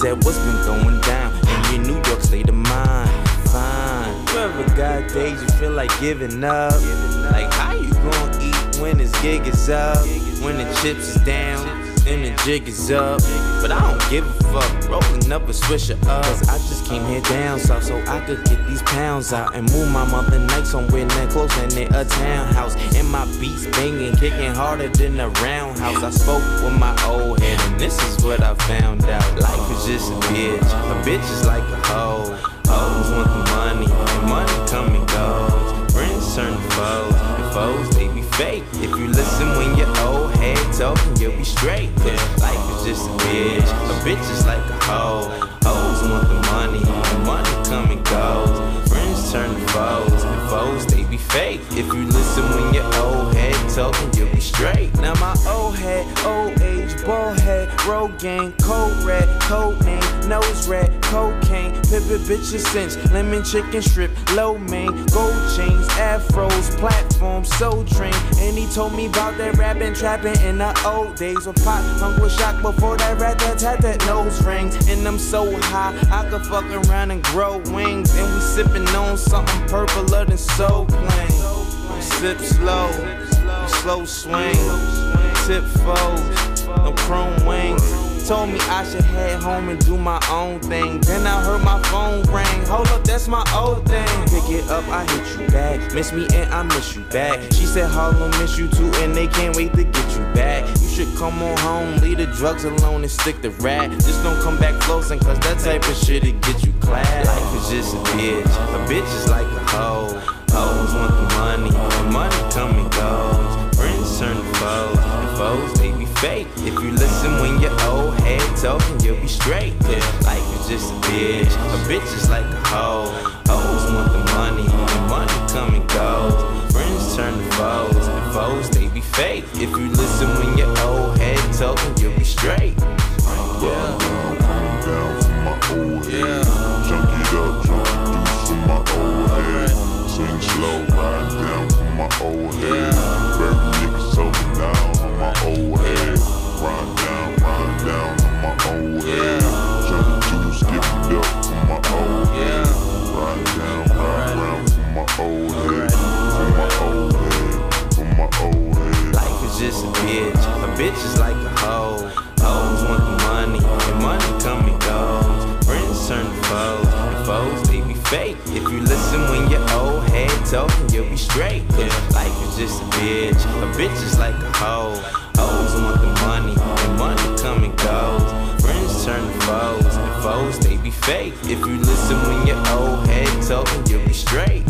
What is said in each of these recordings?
said, what's been going down in your New York state of mind? Fine. You ever got days you feel like giving up? Like how you gonna eat when this gig is up? When the chips is down and the jig is up? But I don't give a fuck, rolling up a swisher up. Cause I just came here down south so I could get these pounds out and move my mother night somewhere not close and near a townhouse. And my beats banging, kicking harder than a roundhouse. I spoke with my old head and this is what I found out. Life is just a bitch is like a hoe. Hoes want the money, and money come and goes. Friends turn to foes, and foes they be fake. If you listen when your old head talking, you'll be straight. Cause life is just a bitch is like a hoe. Hoes want the money, and money come and goes. Friends turn to foes, and foes they be fake. If you listen when your old head talking, you'll be straight. Now my old head, old age, bald head, road gang, cold red, code name, nose red, cocaine, pivot bitches cinch, lemon chicken strip, low main, gold chains, afros, platform, soul train. And he told me about that rapping, trapping in the old days. When Pop Punk was shocked before that rat that had that nose ring. And I'm so high, I could fuck around and grow wings. And we sipping on something purpler than soul plain. Sip slow, slow swing, tip foes, no chrome wings. Told me I should head home and do my own thing. Then I heard my phone ring. Hold up, that's my old thing. Pick it up, I hit you back. Miss me and I miss you back. She said Harlem miss you too and they can't wait to get you back. You should come on home, leave the drugs alone and stick to rap. Just don't come back closing cause that type of shit'll get you clapped. Life is just a bitch is like a hoe. Hoes want the money, and money come and goes. Friends turn to foes, and foes they be fake. If you listen when your old head talking, you'll be straight. Cause life is just a bitch is like a hoe. Hoes want the money, and money come and goes. Friends turn to foes, and foes they be fake. If you listen when your old head talking, you'll be straight. Yeah. Come down from my old head. Junk it up, jump deuce from my old head. Swing slow, ride down from my old head. Bury niggas over down on my old head. Ride down on my old head. Junk the juice, skip it up from my old head. Ride down from my old head. From my old head, from my old head. Life is just a bitch is like a hoe. Hoes want the money, and money come and goes. Friends turn to foes, and foes they be fake. If you listen when your old head talking, you'll be straight. Cause life is just a bitch is like a hoe. Hoes want the money, and money come and goes. Friends turn to foes, and foes they be fake. If you listen when your old head talking, you'll be straight.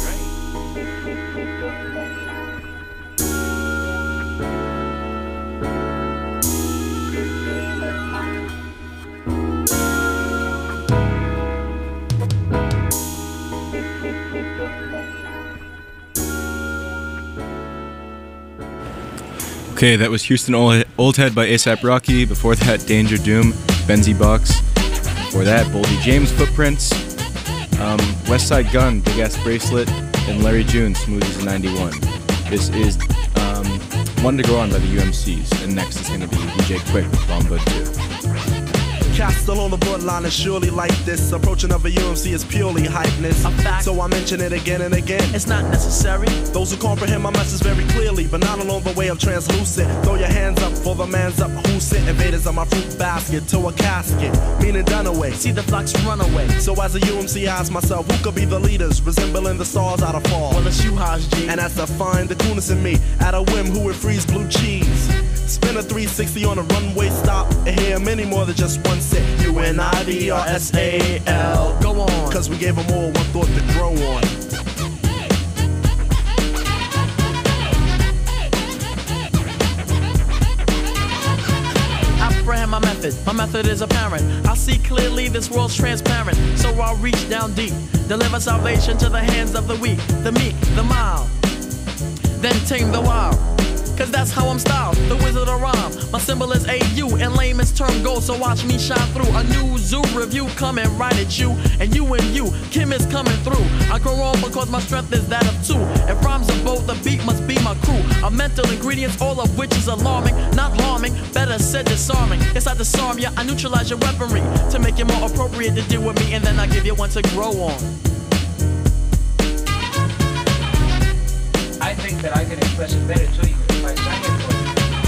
Okay, that was Houston Old Head by A$AP Rocky. Before that, Danger Doom, Benzie Box. Before that, Boldy James, Footprints. Westside Gun, Big Ass Bracelet. And Larry June, Smooth as a 91. This is One to Go On by the UMCs. And next is going to be DJ Quick with Bomba 2. Cast still on the bloodline is surely like this. Approaching of a UMC is purely hypeness. A fact. So I mention it again and again. It's not necessary. Those who comprehend my message very clearly, but not along the way of translucent. Throw your hands up for the man's up who sent invaders on my fruit basket to a casket, meaning done away. See the flocks run away. So as a UMC, I ask myself, who could be the leaders, resembling the stars out of fall? Well, it's you, Haj G. And that's to find the coolness in me. At a whim, who would freeze blue cheese? Spin a 360 on a runway stop and hear many more than just one set. UNIVRSAL. Go on. Cause we gave them all one thought to grow on. Apprehend my method. My method is apparent. I see clearly this world's transparent. So I'll reach down deep. Deliver salvation to the hands of the weak, the meek, the mild. Then tame the wild. cause that's how I'm styled, the wizard of rhyme. My symbol is AU, in layman's term gold, so watch me shine through. A new zoo review coming right at you, and you, Kim is coming through. I grow on because my strength is that of two. If rhymes are both, the beat must be my crew. A mental ingredients, all of which is alarming, not harming, better said disarming. Yes, I disarm ya, I neutralize your weaponry to make it more appropriate to deal with me, and then I give you one to grow on. I think that I can express it better to you if I sang it for you.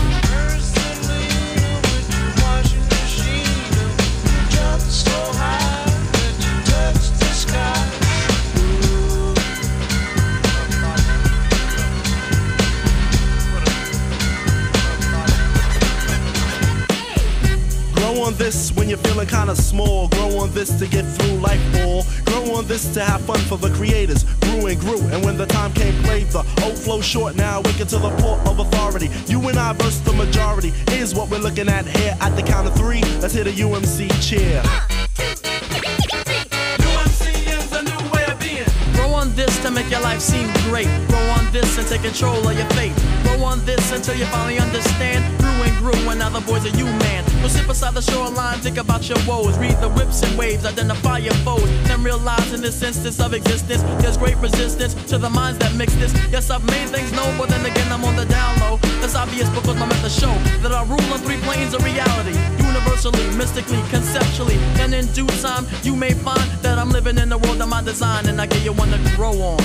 Grow on this when you're feeling kinda small. Grow on this to get through life all. Grow on this to have fun for the creators. Grew and grew, and when the time came, played the old flow short. Now wicked to the port of authority. You and I versus the majority is what we're looking at here. At the count of three, let's hit a UMC cheer. On this to make your life seem great. Grow on this and take control of your fate. Grow on this until you finally understand. Grew and grew, and now the boys are you, man. Go sit beside the shoreline, think about your woes. Read the whips and waves, identify your foes. Then realize in this instance of existence, there's great resistance to the minds that mix this. Yes, I've made things known, but then again I'm on the down low. That's obvious because my methods show that I rule on three planes of reality. Universally, mystically, conceptually. And in due time, you may find that I'm living in the world of my design, and I give you one to grow on.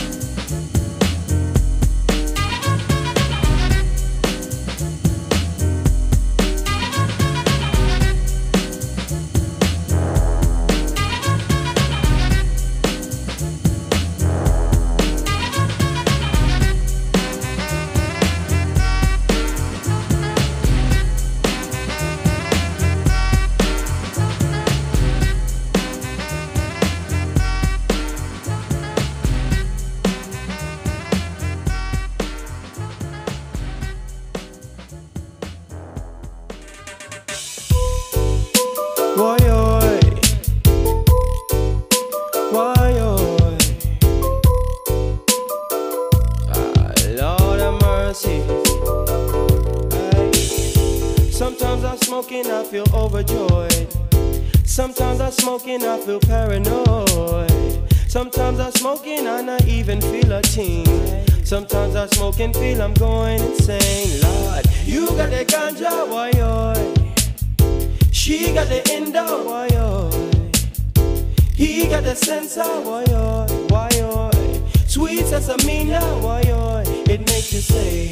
Sometimes I smoke and I feel paranoid. Sometimes I smoke and I not even feel a thing. Sometimes I smoke and feel I'm going insane. Lord, you got the ganja, why yo? She got the endo, why yo? He got the sensor, why yo? Why yo? Sweet sesamina, why yo? It makes you say,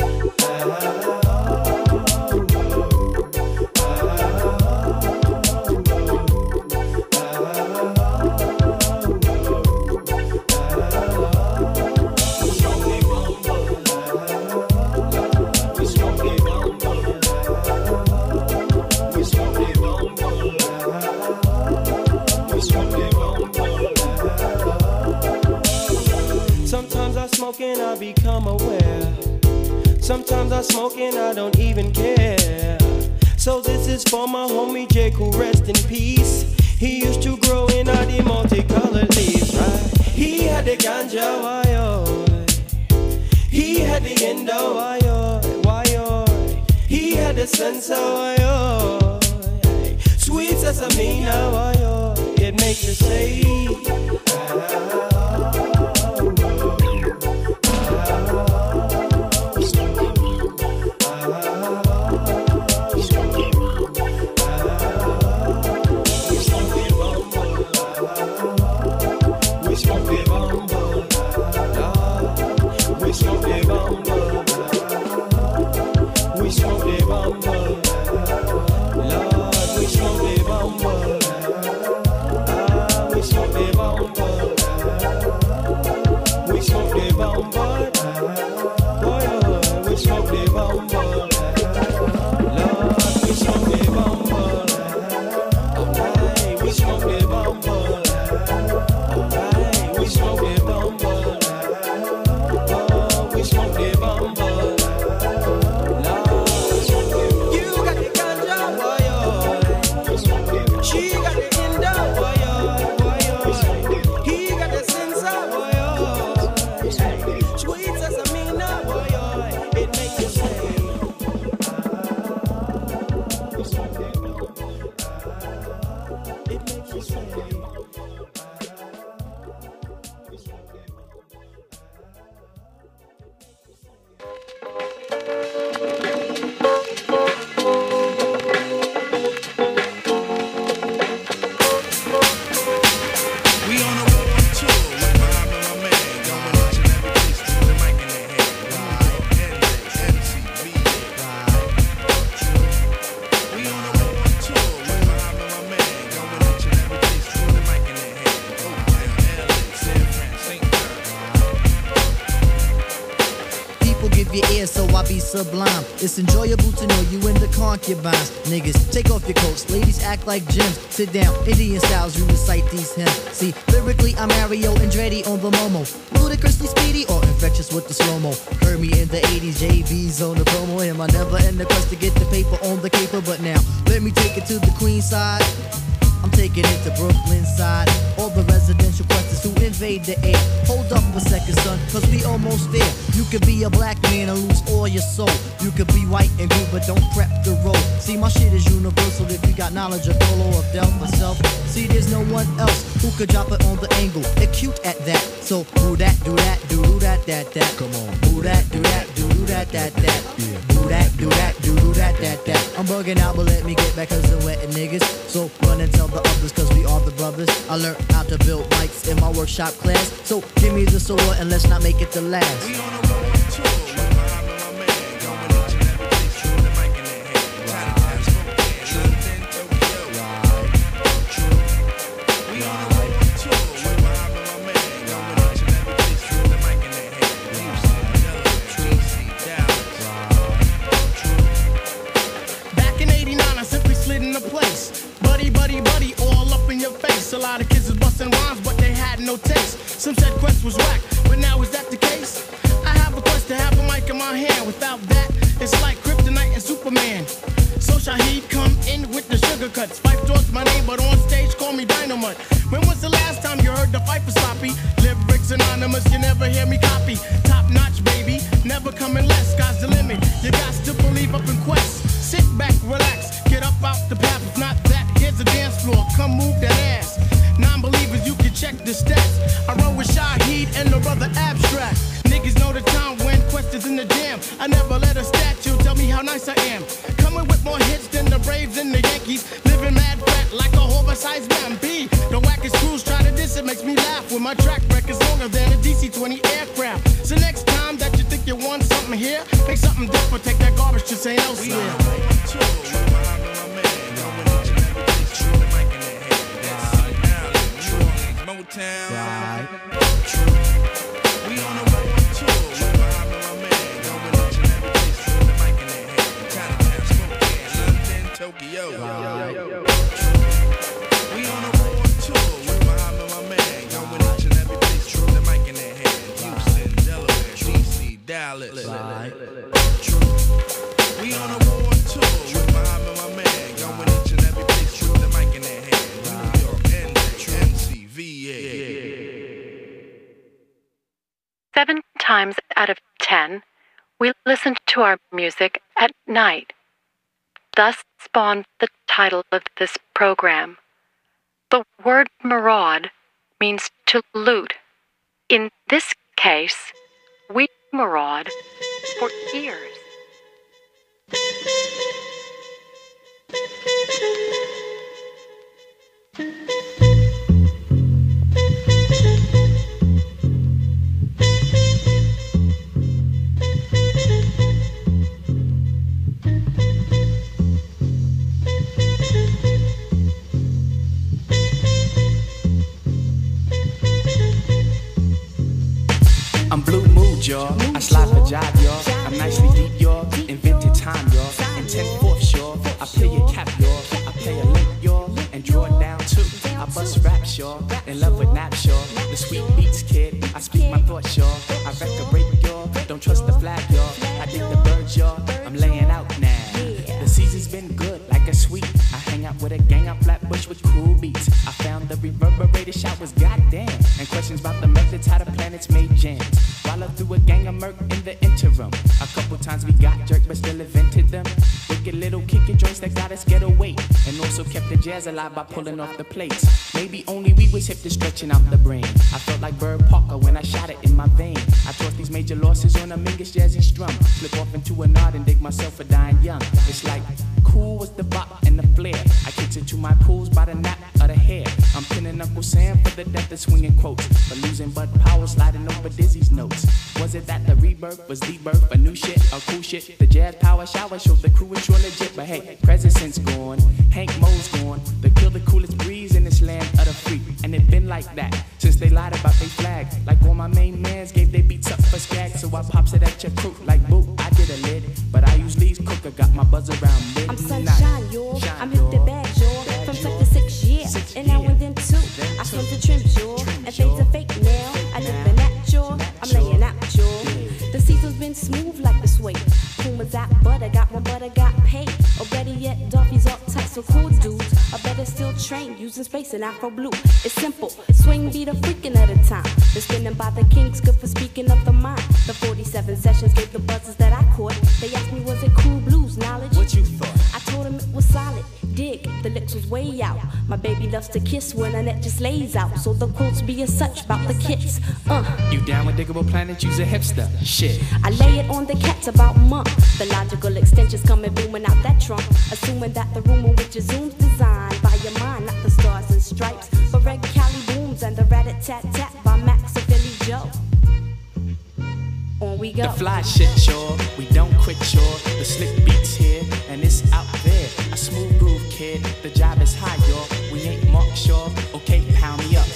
and I become aware. Sometimes I smoke and I don't even care. So this is for my homie Jake, who rest in peace. He used to grow in all the multicolored leaves, right? He had the ganja, why yo? He had the endo, why yo? Why yo? He had the sensor, why yo? Sweet sesamina, why yo? It makes you say, Sublime. It's enjoyable to know you in the concubines. Niggas, take off your coats. Ladies act like gems. Sit down, Indian styles, you recite these hymns. See, lyrically, I'm Mario Andretti on the Momo. Ludicrously speedy or infectious with the slow-mo. Heard me in the 80s, JV's on the promo. Am I never in the quest to get the paper on the caper? But now, let me take it to the Queen side. I'm taking it to Brooklyn side. All the residential questions who invade the air. Hold up a second, son, cause we almost there. You could be a black man and lose all your soul. You could be white and blue, but don't prep the road. See, my shit is universal if you got knowledge of Dolo or Del myself. See, there's no one else who could drop it on the angle. They're cute at that. So, do that, do that, do that, that. Come on. Do that, do that, do that, that. Yeah. Do that, do that, do that, that. I'm bugging out, but let me get back cause I'm wetting niggas. So, run and tell the others cause we are the brothers. I learned how to build mics in my workshop class. So, give me the sword and let's not make it the last. We on a road tour with my man, going each and every place, true, the mic in their hand. Chinatown, Spokane, London, Tokyo. True. We on a road tour with my man, going each and every place, true, the mic in their hand. Houston, Delaware, DC, Dallas. Back in '89, I simply slid into place. Buddy, buddy, buddy, all up in your face. A lot of kids was busting rhymes, but they had no taste. Some said Quest was whack, but now is that the case? I have a quest to have a mic in my hand. Without that, it's like Kryptonite and Superman. So Shaheed come in with the sugar cuts. Fife Dog's my name, but on stage call me Dynamite. When was the last time you heard the fight for sloppy? Lyrics anonymous, you never hear me copy. Top notch, baby, never coming less. Sky's the limit, you got to believe up in Quest. Sit back, relax, get up out the path. If not that, here's the dance floor, come move that ass. Non-believers, you can check the stats. I roll with Shaheed and the brother Abstract. Niggas know the time when Quest is in the jam. I never let a statue tell me how nice I am. Coming with more hits than the Braves and the Yankees. Living mad fat like a oversized man. B, the wackest crews try to diss it, makes me laugh. When my track record's longer than a DC-20 aircraft. So next time that you think you want something here, make something different, take that garbage to St. Elsewhere. Motown. Right. We on a road tour with my man, going each and every place, true, the mic in their hand. Chinatown, Spokane, London, Tokyo. Right. We on a road tour with my man, going each and every place, true, the mic in their hand. Houston, Delaware, DC, Dallas. Right. We on a road tour with my man, going each and every place, true, the mic in their hand. New York, NJ, VA. 7 times out of 10, we listen to our music at night. Thus spawned the title of this program. The word maraud means to loot. In this case, we maraud for ears. I'm blue mood, y'all. I slide for job, y'all. I'm nicely deep, y'all. Invented time, y'all. And 10/4, y'all. I play a cap, y'all. I play a lick, y'all. And draw it down too. I bust raps, y'all. In love with naps, y'all. The sweet beats, kid. I speak my thoughts, y'all. I wreck a break, y'all. Don't trust the flag, y'all. I dig the birds, y'all. I'm laying out now. The season's been good, like a sweet. I hang hang out with a gang out Flatbush with cool beats. I found the reverberator showers, goddamn, and questions about the methods how the planets made jams. While I threw a gang of murk in the interim, a couple times we got jerked but still invented them. Wicked little kicking joints that got us get away, and also kept the jazz alive by pulling off the plates. Maybe only we was hip to stretching out the brain. I felt like Bird Parker when I shot it in my vein. I taught these major losses on a Mingus jazzy strum. Slip off into a nod and dig myself for dying young. It's like cool was the bop and the flair. I kicks into my pools by the knot of the hair. I'm pinning Uncle Sam for the death of swinging quotes, but losing Bud Powell sliding over Dizzy's notes. Was it that the rebirth was the birth of new shit or cool shit? The jazz power shower showed the crew was sure legit, but hey, President's gone, Hank Moe's gone. They killed the coolest breeze in this land of the free, and it been like that since they lied about they flag. Like all my main mans gave they beats up for skag, so I pops it at your crew like boo. I did a lid, but I use Lee's cooker, got my buzz around mid. I'm sunshine, yo. I'm hip the bag, yo. From 7 to 6 years, and now and then too. I swim to trims, yo, and things are fake now. I live in that, yo. I'm laying out, yo. The season's been smooth like the suede. Puma's out, but I got one, but I got paid. Or better yet, Duffy's all types of cool dudes. Or better still trained, using space and Afro blue. It's simple, swing beat a freaking at a time. The spinning by the Kings, good for speaking of the mind. The 47 sessions gave the buzzes that I caught. They asked me, was it cool blues knowledge? What you thought? I told them it was solid. Dig, the lips was way out. My baby loves to kiss when a net just lays out. So the quotes be as such about the kits. You down with Diggable Planet? Use a hipster. Shit. I lay it on the cats about a month. The logical extensions coming booming out that trunk. Assuming that the room in which your zoom's designed by your mind, not the stars and stripes. But Red Cali booms and the rat-a-tat-tat by Max or Billy Joe. On we go. The fly shit, sure. We don't quit, sure. The slick beats here, and it's out there. A smooth groove, kid. The job is high, y'all. We ain't Mark Shaw. Okay, pound me up.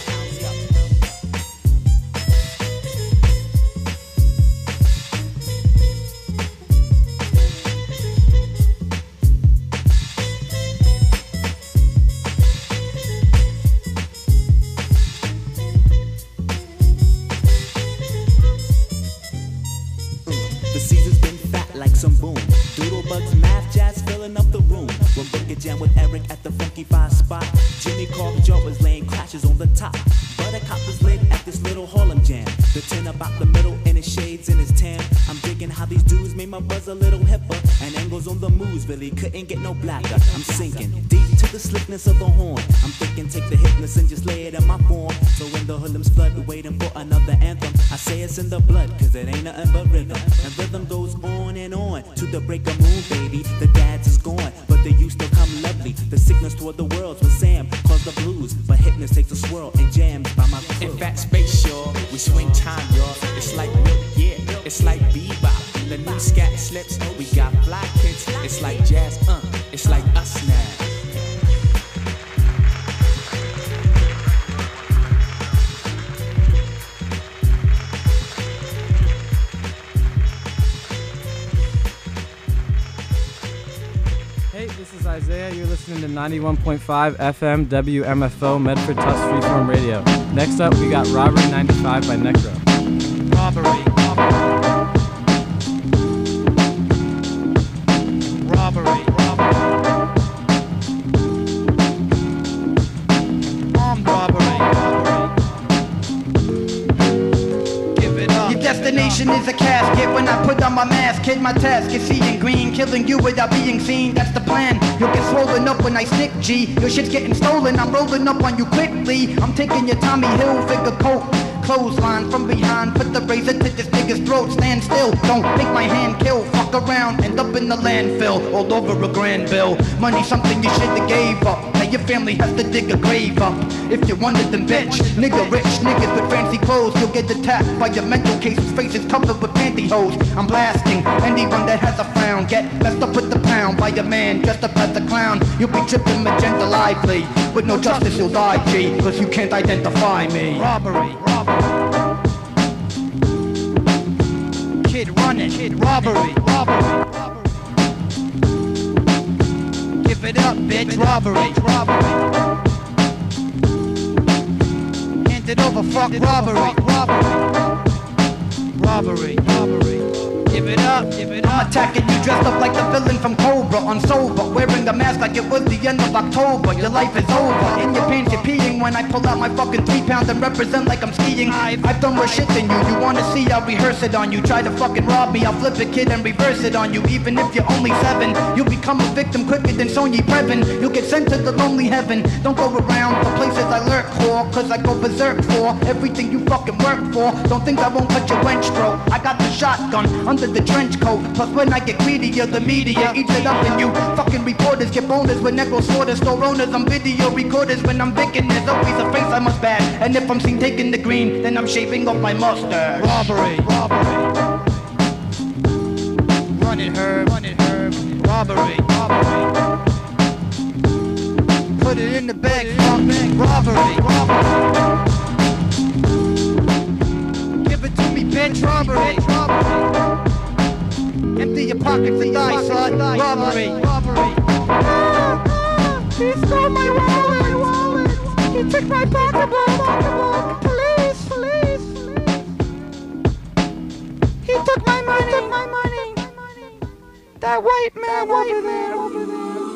Some boom, doodle bugs, math, jazz filling up the room. We'll book a jam with Eric at the Funky 5 spot. Jimmy Carver was laying crashes on the top. Buttercup was lit at this little Harlem jam. The tin about the middle and his shades and his tan. I'm digging how these dudes made my buzz a little hipper. And angles on the moves really couldn't get no blacker. I'm sinking deep to the slickness of the horn. I'm thinking take the hitness and just lay it in my form. So when the hoodlums flood, waiting for another anthem, I say it's in the blood, cause it ain't nothing but rhythm. And rhythm goes on and on to the break of moon, baby. The dads is gone, but they used to come lovely. The sickness toward the world's with Sam caused the blues, but hypness takes a swirl and jams by my crew. In fat space, y'all, we swing time, y'all. It's like milk, yeah, it's like bebop. The new scat slips, we got fly kids. It's like jazz, it's like us now. Hey, this is Isaiah. You're listening to 91.5 FM WMFO Medford Tusk Freeform Radio. Next up, we got Robbery 95 by Necro. Robbery. Armed robbery. Give it up. Your destination is a casket. When I put on my mask, kid, my task is seeing green, killing you without being seen. That's the plan. You'll get swollen up when I stick, G. Your shit's getting stolen. I'm rolling up on you quickly. I'm taking your Tommy Hilfiger coat. Clothesline from behind, put the razor to this nigga's throat. Stand still, don't make my hand kill. Fuck around, end up in the landfill, all over a grand bill. Money something you should've gave up. Now your family has to dig a grave up. If you wanted them bitch, nigga rich, niggas with fancy clothes. You'll get attacked by your mental case whose face is covered with pantyhose. I'm blasting anyone that has a frown. Get messed up with the pound by a man dressed up as a clown. You'll be tripping magenta lively. With no justice you'll die, G, cause you can't identify me. Robbery. Kid running. Robbery. Give it up, bitch. Robbery. Hand it over, fuck robbery. Robbery. I'm attacking you dressed up like the villain from Cobra, on sober, wearing a mask like it was the end of October. Your life is over. In your pants you're peeing when I pull out my fucking 3 pounds and represent like I'm skiing. I've done worse shit than you. You wanna see? I'll rehearse it on you. Try to fucking rob me, I'll flip a kid and reverse it on you. Even if you're only 7, you'll become a victim quicker than Sonya Previn. You'll get sent to the lonely heaven. Don't go around the places I lurk for, cause I go berserk for everything you fucking work for. Don't think I won't cut your wench throat. I got the shotgun under the trench coat. Plus when I get greedier, the media eats it up, and you fucking reporters get bonus with necro sorters, store owners. I'm video recorders when I'm thinking there's always a face I must bad. And if I'm seen taking the green, then I'm shaving off my mustache. Robbery. Run it, Herb. Robbery. Put it in the bag, robbery. Give it to me, bitch, robbery. Empty your pockets and die, son. Robbery. He stole my wallet. He took my pocketbook. Police. He took my money. That white man over there.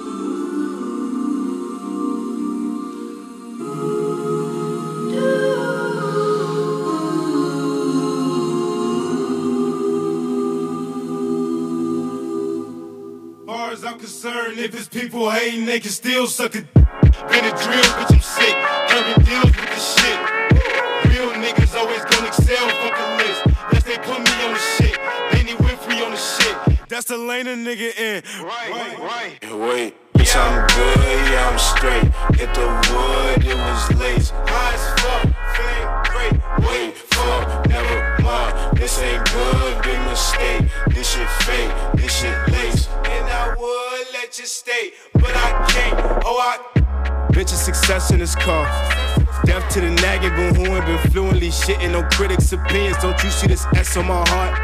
Far as I'm concerned, if it's people hating, they can still suck a been a drill, bitch, I'm sick. Curving deals with the shit. Real niggas always gonna excel, fuck a list. Unless they put me on the shit. They need Winfrey on the shit. That's the lane a nigga in. Right. Wait, bitch, I'm good, yeah, I'm straight. Hit the wood, it was lace. High as fuck, feeling great. Wait, fuck, never mind. This ain't good, big mistake. This shit fake, this shit lace. And I would let you stay, but I can't. Bitch, a success in this car. Death to the nagging, but who ain't been fluently shitting no critics' opinions. Don't you see this S on my heart?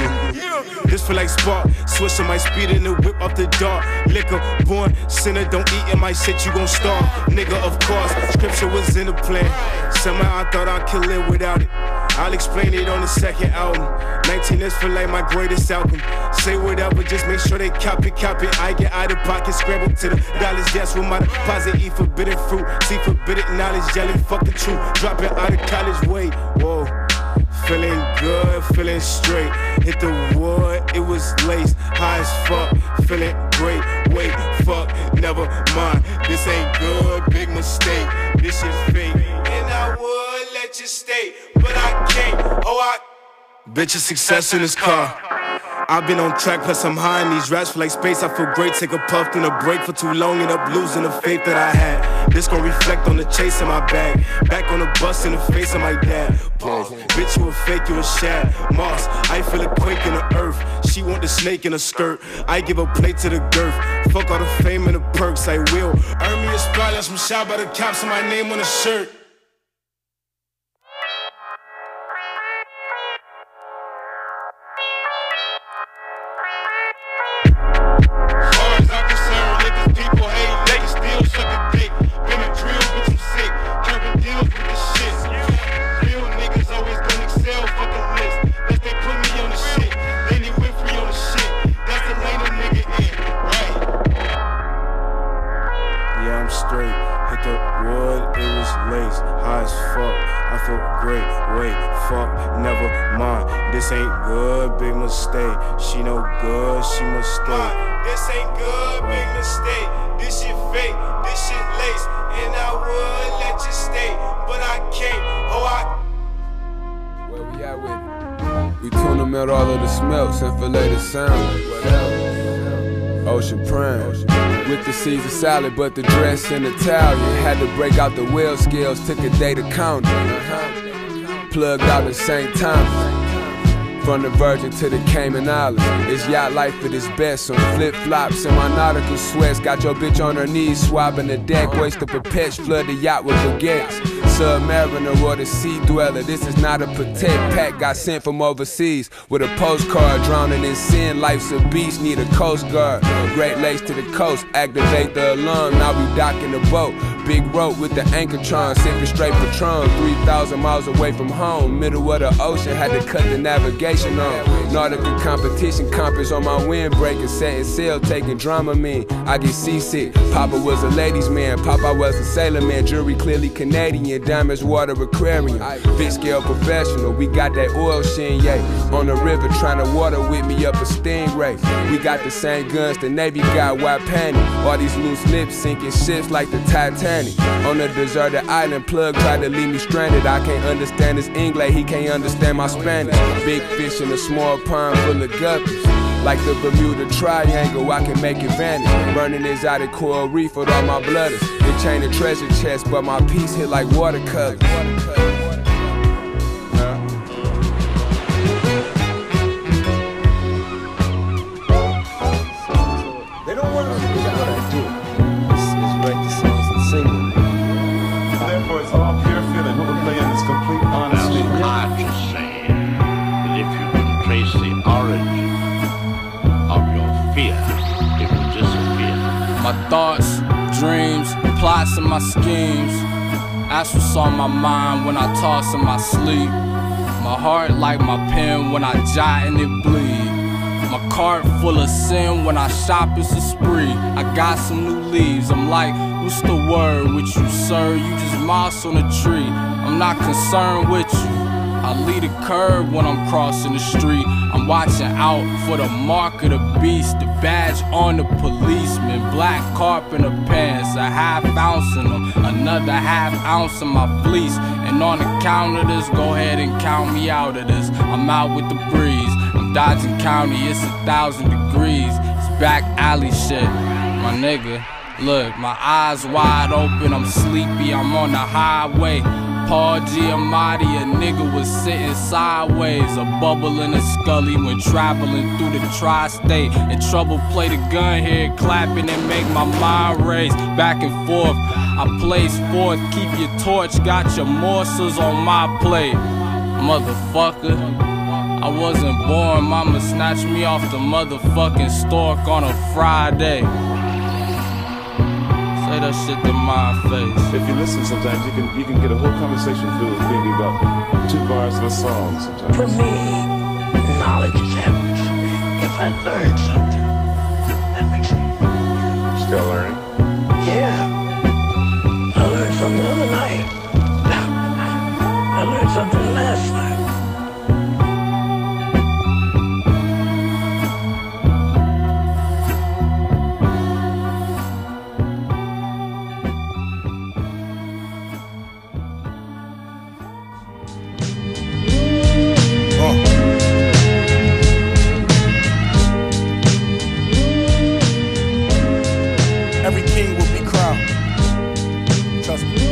This feel like spark. Switch on my speed in the whip up the dark. Liquor, born sinner, don't eat in my shit, you gon' starve. Nigga, of course, scripture was in the plan. Somehow I thought I'd kill it without it. I'll explain it on the second album. 19 is for like my greatest album. Say whatever, just make sure they copy. I get out of pocket, scramble to the dollars. Yes, with my deposit, eat forbidden fruit. See forbidden knowledge, yelling, fuck the truth. Dropping out of college, wait, whoa. Feeling good, feeling straight. Hit the wood, it was laced. High as fuck, feeling great. Wait, fuck, never mind. This ain't good, big mistake. This shit's fake. And I would let you stay, but I can't. Bitch, a success in this car. I've been on track, plus I'm high in these raps. Feel like space, I feel great. Take a puff, then a break for too long. End up losing the faith that I had. This gon' reflect on the chase in my bag. Back on the bus in the face of my dad. Pause. Bitch, you a fake, you a shad. Moss, I feel a quake in the earth. She want the snake in a skirt. I give a plate to the girth. Fuck all the fame and the perks, I will. Earn me a spot, I'm shot by the cops and my name on a shirt. This ain't good, big mistake. She no good, she must stay. This ain't good, big mistake. This shit fake, this shit lace. And I would let you stay, but I can't. Where we at with it? We tune them out all of the smelts and fillet the sound. Ocean Prime. With the Caesar salad, but the dress in Italian. Had to break out the wheel scales, took a day to count it. Plugged out in St. Thomas. From the Virgin to the Cayman Islands, it's yacht life at its best. On flip-flops and my nautical sweats, got your bitch on her knees, swabbing the deck, waste up a pitch, flood the yacht with baguettes. Submariner or the sea dweller, this is not a protect pack, got sent from overseas with a postcard, drowning in sin, life's a beast, need a coast guard. Great Lakes to the coast, activate the alarm, now we docking the boat. big rope with the Anchortron, sipping straight Patron, 3,000 miles away from home. Middle of the ocean, had to cut the navigation on. Nautical competition, compass on my windbreaker, setting sail, taking Dramamine. I get seasick. Papa was a ladies' man, Papa was a sailor man. Jewelry clearly Canadian, diamonds water aquarium. Big scale professional, we got that oil sheen, yeah. On the river trying to water with me up a stingray. We got the same guns the Navy got, why panic? All these loose lips sinking ships like the Titanic. On a deserted island, plug tried to leave me stranded. I can't understand his English, he can't understand my Spanish. Big fish in a small pond full of guppies. Like the Bermuda Triangle, I can make it vanish. Burning exotic coral reef with all my blooders. They chain a treasure chest, but my piece hit like watercolor. They don't want to see what I do. It's write the songs and sing them. Therefore, it's all pure feeling. Who would play in this complete honesty? That's hard to say that if you can trace the origin of your fear, it will disappear. My thoughts, dreams, plots, and my schemes. That's what's on my mind when I toss in my sleep. My heart like my pen when I jot and it bleed. My cart full of sin when I shop, it's a spree. I got some new leaves, I'm like, what's the word with you, sir? You just moss on a tree, I'm not concerned with you. I lead a curve when I'm crossing the street. I'm watching out for the mark of the beast, the badge on the policeman, black carpenter pants, a half ounce in them, another half ounce in my fleece. And on the count of this, go ahead and count me out of this. I'm out with the breeze, I'm dodging county, it's 1,000 degrees. It's back alley shit, my nigga. Look, my eyes wide open, I'm sleepy, I'm on the highway. Paul Giamatti, a nigga was sitting sideways, a bubble in a scully when traveling through the tri-state. In trouble, play the gun here, clapping and make my mind race. Back and forth, I place forth, keep your torch, got your morsels on my plate. Motherfucker, I wasn't born, mama snatched me off the motherfucking stork on a Friday. Say that shit to my face. If you listen, sometimes you can get a whole conversation filled with maybe about 2 bars of a song. Sometimes. For me, knowledge is everything. If I learn something, that makes me still learning. Yeah, I learned something the other night. I learned something last night. Every king will be crowned. Trust me.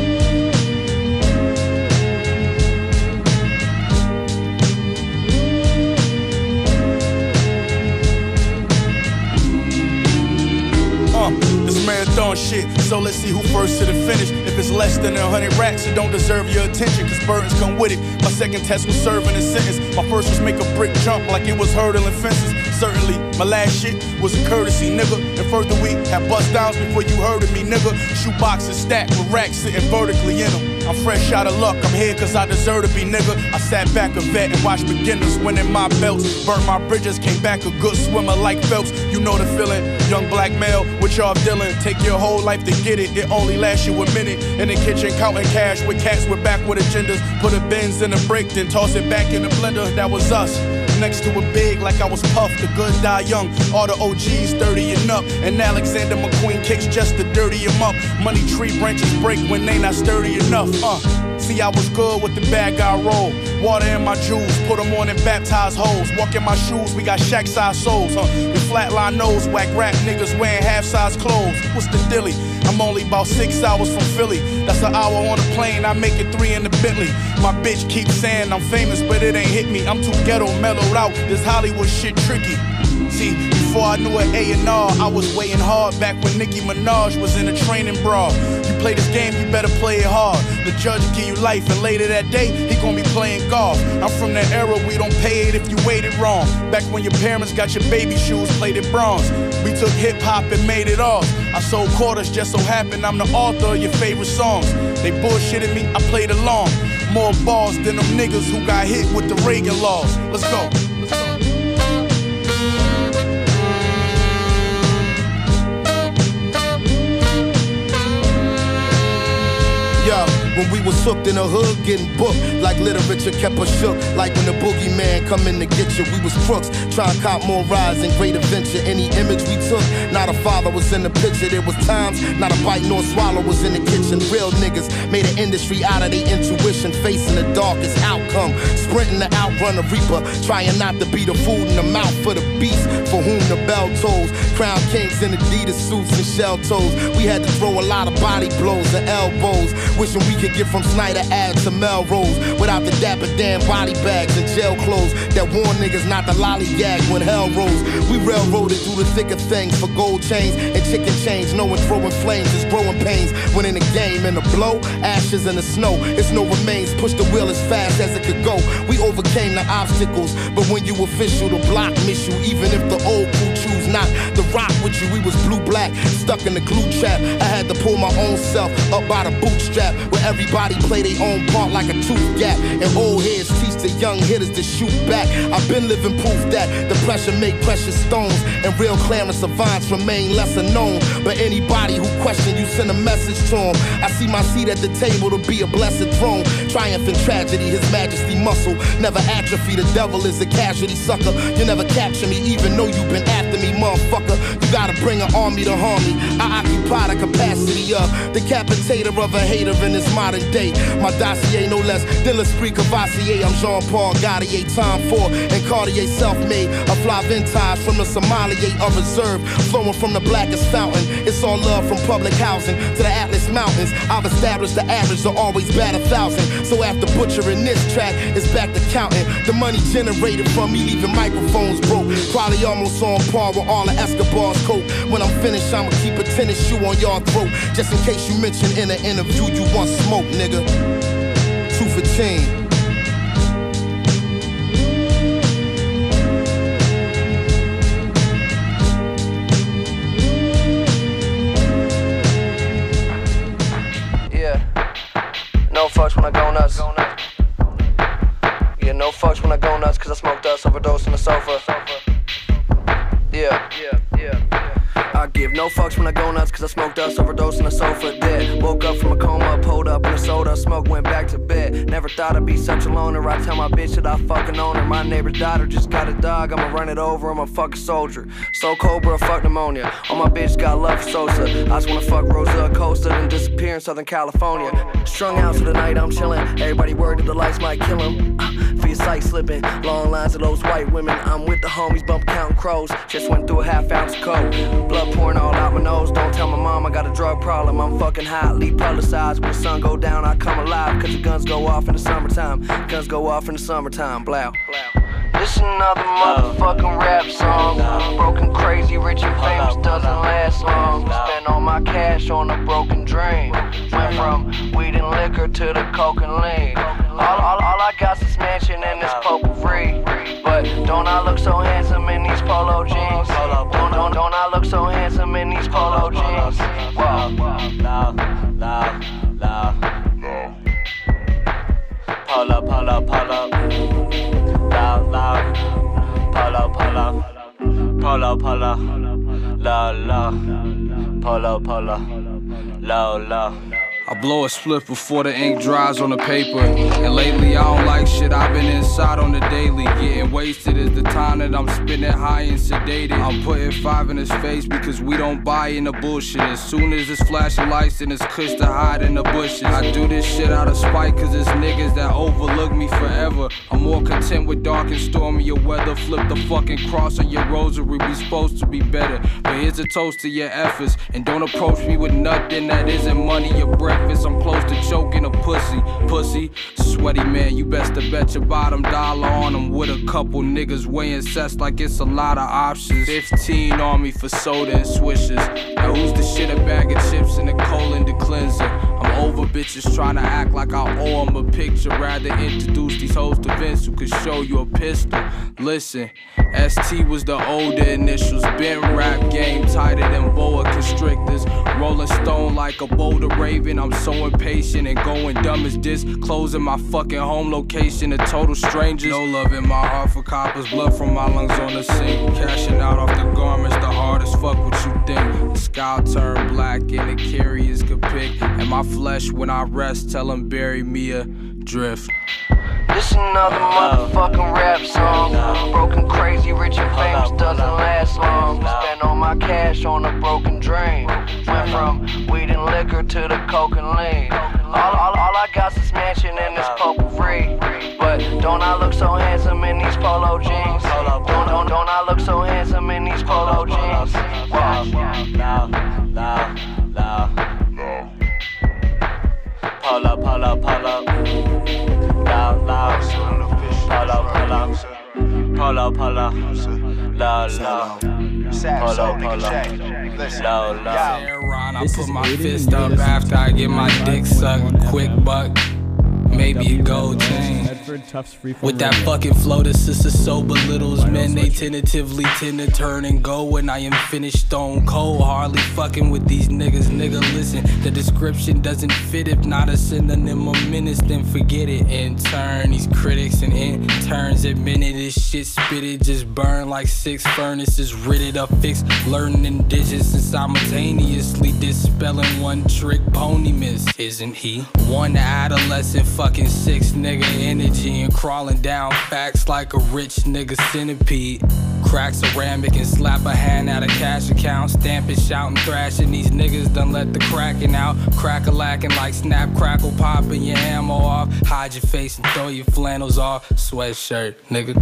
This marathon shit, so let's see who first to the finish. If it's less than 100 racks, it don't deserve your attention, cause burdens come with it. My second test was serving a sentence. My first was make a brick jump like it was hurdling fences. Certainly, my last shit was a courtesy, nigga. And further we had bust downs before you heard of me, nigga. Shoe boxes stacked with racks sitting vertically in them. I'm fresh out of luck, I'm here cause I deserve to be, nigga. I sat back a vet and watched beginners winning my belts. Burnt my bridges, came back a good swimmer like Phelps. You know the feeling, young black male, what y'all dealing. Take your whole life to get it, it only lasts you a minute. In the kitchen counting cash with cats with backward agendas. Put a Benz in a break, then toss it back in the blender, that was us. Next to a big like I was Puff, the good die young. All the OGs 30 and up, and Alexander McQueen kicks just to dirty him up. Money tree branches break when they not sturdy enough. See, I was good with the bad guy roll. Water in my jewels, put them on and baptize hoes. Walk in my shoes, we got shack size souls. We flatline nose, whack rap niggas wearing half size clothes. What's the dilly? I'm only about 6 hours from Philly. That's an hour on a plane, I make it 3 in the Bentley. My bitch keeps saying I'm famous, but it ain't hit me. I'm too ghetto, mellowed out. This Hollywood shit tricky. See, before I knew an A&R, I was weighing hard back when Nicki Minaj was in a training bra. You play this game, you better play it hard. The judge give you life, and later that day, he gon' be playing golf. I'm from the era we don't pay it if you waited wrong. Back when your parents got your baby shoes plated bronze. We took hip-hop and made it ours. I sold quarters, just so happened I'm the author of your favorite songs. They bullshitted me, I played along. More balls than them niggas who got hit with the Reagan laws. Let's go. Yo, when we was hooked in the hood, getting booked like literature kept us shook. Like when the boogeyman come in to get you, we was crooks. Trying to cop more rides and great adventure. Any image we took, not a father was in the picture. There was times, not a bite nor swallow was in the kitchen. Real niggas made an industry out of their intuition, facing the darkest outcome. Sprinting to outrun the reaper, trying not to be the food in the mouth for the beast for whom the bell tolls. Crown kings in Adidas suits and shell toes. We had to throw a lot of body blows and elbows. Wishing we could get from Snyder Ave to Melrose without the dapper damn body bags and jail clothes that warn niggas not to lollygag when hell rose. We railroaded through the thick of things for gold chains and chicken chains, knowing throwing flames is growing pains. When in the game, in the blow, ashes in the snow, it's no remains. Push the wheel as fast as it could go. We overcame the obstacles, but when you official, the block miss you. Even if the old crew choose not to rock with you, we was blue-black, stuck in the glue trap. I had to pull my own self up by the bootstrap, where everybody play their own part like a tooth gap. And old heads teach the young hitters to shoot back. I've been living proof that the pressure make precious stones, and real Clarence savants remain lesser known. But anybody who question you, send a message to them. I see my seat at the table to be a blessed throne. Triumph in tragedy, his majesty muscle never atrophy. The devil is a casualty sucker. You never capture me, even though you've been after me, motherfucker. You gotta bring an army to harm me. I occupy the capacity of decapitator of a hater in this modern day. My dossier no less than L'Esprit Cavassier. I'm Jean-Paul Gaultier, Tom Ford and Cartier self-made. I fly vintage from the Sommelier of reserve, flowing from the blackest fountain. It's all love from public housing to the Atlas Mountains. I've established the average to always bat 1,000. So after butchering this track, it's back to counting the money generated from me leaving microphones broke. Probably almost on par with all the Escobar's coke. When I'm finished, I'ma keep a tennis shoe on your throat, just in case you mention in an interview you want smoke, nigga. 2 for 10. No fucks when I go nuts. Yeah, no fucks when I go nuts, cause I smoked us, overdose on the sofa. Yeah. I give no fucks when I go nuts, cause I smoked us, overdose on the sofa, dead. Woke up from a coma, pulled up in a soda, smoke, went back to bed. Never thought I'd be such a loner. I tell my bitch that I fucking own her. My neighbor's daughter just got a dog, I'ma run it over, I'm a fucking soldier. So Cobra, fuck pneumonia. All my bitch got love for Sosa. I just wanna fuck Rosa Acosta, then disappear in Southern California. Strung out to the night, I'm chillin'. Everybody worried that the lights might kill him. For your sight slipping, long lines of those white women. I'm with the homies, bump counting crows. Just went through a half ounce of coke. Blood pouring all out my nose. Don't tell my mom I got a drug problem. I'm fucking hotly publicized. When the sun go down, I come alive. Cause the guns go off in the summertime. Guns go off in the summertime. Blow. This another motherfucking rap song. Broken, crazy, rich and famous doesn't last long. Spend all my cash on a broken dream. Went from weed and liquor to the coke and lean. All I got's this mansion and this potpourri. But don't I look so handsome in these polo jeans? Don't I look so handsome in these polo jeans? Whoa. Pull up. Low. I blow a split before the ink dries on the paper. And lately I don't like shit, I've been inside on the daily. Getting wasted is the time that I'm spinning high and sedated. I'm putting 5 in his face because we don't buy in the bullshit. As soon as it's flashing lights, then it's kush to hide in the bushes. I do this shit out of spite cause it's niggas that overlook me forever. I'm more content with dark and stormier weather. Flip the fucking cross on your rosary, we supposed to be better. But here's a toast to your efforts. And don't approach me with nothing that isn't money or breakfast. I'm close to choking a pussy. sweaty man, you best to bet your bottom dollar on him. With a couple niggas weighing sets like it's a lot of options. 15 on me for soda and swishes. Now who's the shit, a bag of chips and a colon to cleanser? I'm over bitches trying to act like I owe them a picture. Rather introduce these hoes to Vince who could show you a pistol. Listen, ST was the older initials. Been rap game tighter than boa constrictors. Rolling stone like a boulder raven. I'm so impatient and going dumb as this. Closing my fucking home location to total strangers. No love in my heart for coppers. Blood from my lungs on the sink. Cashing out off the garments. The hardest fuck what you think. The sky turn black and the carriers could pick. And my flesh when I rest. Tell them bury me a drift. This another motherfucking rap song. Broken, crazy, rich and famous doesn't last long. Spent all my cash on a broken drain. Went from weed and liquor to the coke and lean. All I got's this mansion and this potpourri. But don't I look so handsome in these polo jeans? Don't I look so handsome in these polo jeans? Polo. I put my fist up after I get my dick sucked. Quick buck, maybe a gold chain. With that fucking flow, the sister so belittles men. They tentatively tend to turn and go when I am finished stone cold. Hardly fucking with these niggas. Nigga, listen, the description doesn't fit. If not a synonym of menace, then forget it. In turn, these critics and interns admitted this shit spitted. Just burn like 6 furnaces, ridded up fixed. Learning digits and simultaneously dispelling one trick pony miss. Isn't he? One adolescent fucking 6 nigga energy and crawling down facts like a rich nigga centipede. Crack ceramic and slap a hand out of cash account. Stamping, shouting, thrashing. These niggas done let the cracking out. Crack-a-lacking like snap, crackle, popping your ammo off. Hide your face and throw your flannels off. Sweatshirt, nigga.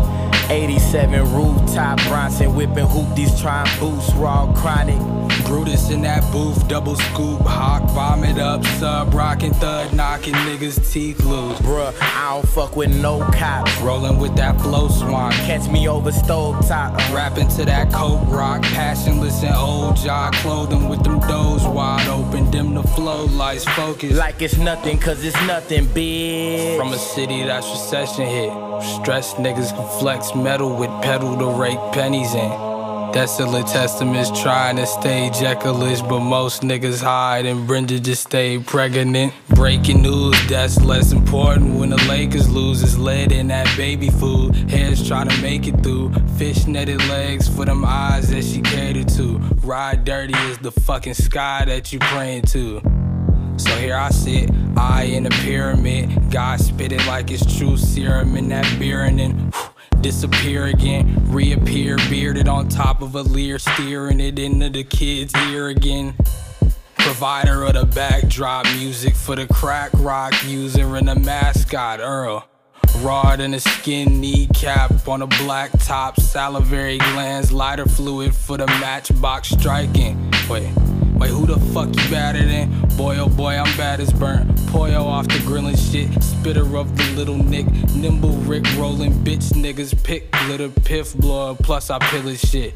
87 rooftop, Bronson whipping hoopties, trying boost, raw chronic. Brutus in that booth, double scoop, hawk, vomit up, sub, rockin' thud, knocking niggas' teeth loose. Bruh, I don't fuck with no cops. Rolling with that flow swamp. Catch me over stove top. Rapping to that coke rock, passionless and old jaw clothing with them doors wide open, dim the flow lights focus. Like it's nothing, cause it's nothing, bitch. From a city that's recession hit. Stressed niggas can flex metal with pedal to rake pennies in. Desolate testaments trying to stay Jekyll-ish, but most niggas hide and Brenda just stayed pregnant. Breaking news, that's less important when the Lakers lose. It's lead in that baby food. Heads trying to make it through. Fish-netted legs for them eyes that she catered to. Ride dirty is the fucking sky that you praying to. So here I sit, eye in a pyramid. God spit it like it's true serum in that beer and then disappear again, reappear bearded on top of a leer, steering it into the kid's ear again. Provider of the backdrop music for the crack rock user and the mascot Earl. Raw than a skin kneecap on a black top, salivary glands, lighter fluid for the matchbox striking. Wait, who the fuck you better than? Boy, oh boy, I'm bad as burnt. Poyo off the grilling shit, spitter of the little Nick. Nimble Rick rolling bitch niggas, pick glitter, piff blood, plus I pillage shit.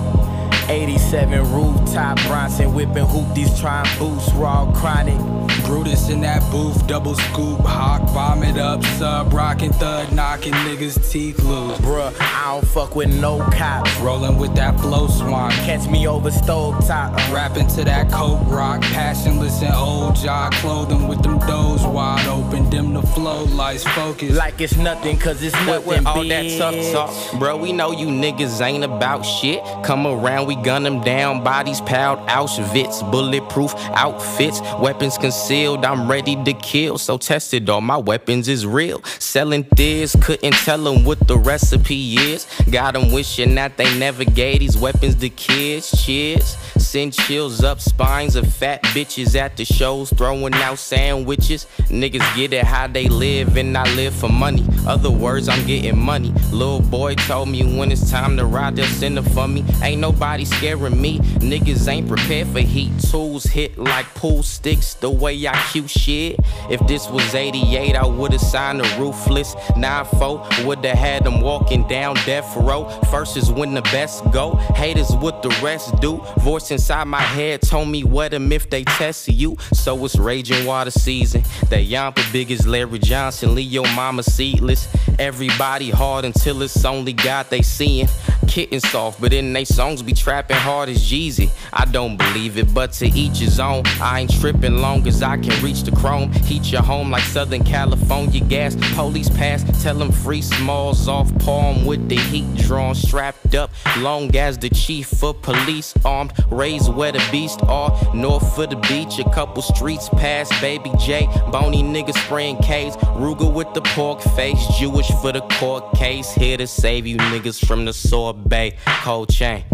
87 rooftop, Bronson whipping hoopties, trying boost, raw chronic. Brutus in that booth, double scoop, hawk, vomit up, sub, rockin' thud, knocking niggas' teeth loose. Bruh, I don't fuck with no cops. Rolling with that flow swamp. Catch me over stove top. Rapping to that coke rock, passionless and old jaw clothing with them doors wide open, dim the flow lights focus. Like it's nothing, cause it's nothing, with all bitch. that talk, bro, we know you niggas ain't about shit. Come around, we gun them down, bodies piled, Auschwitz, bulletproof outfits, weapons concealed, I'm ready to kill, so tested, all my weapons is real. Selling this, couldn't tell them what the recipe is. Got them wishing that they never gave these weapons to kids. Cheers, send chills up spines of fat bitches at the shows, throwing out sandwiches. Niggas get it how they they live and I live for money. Other words, I'm getting money. Little boy told me when it's time to ride, they'll send it for me. Ain't nobody scaring me. Niggas ain't prepared for heat. Tools hit like pool sticks the way I cue shit. If this was 88, I would've signed a Ruthless 9-4. Would've had them walking down death row. First is when the best go. Haters what the rest do. Voice inside my head told me what them if they test you. So it's raging water season. That Yampa big as Larry Johnson. Leave your mama seatless. Everybody hard until it's only God they seeing. Kitten soft, but in they songs be trapping hard as Jeezy. I don't believe it, but to each his own. I ain't tripping long as I can reach the chrome. Heat your home like Southern California gas. Police pass, tell them free Smalls off palm with the heat drawn. Strapped up, long as the chief of police armed. Raised where the beast are, north of the beach. A couple streets past Baby J. Bony niggas spraying K's. Ruger with the pork face, Jewish for the court case. Here to save you niggas from the sorbet. Cold chain.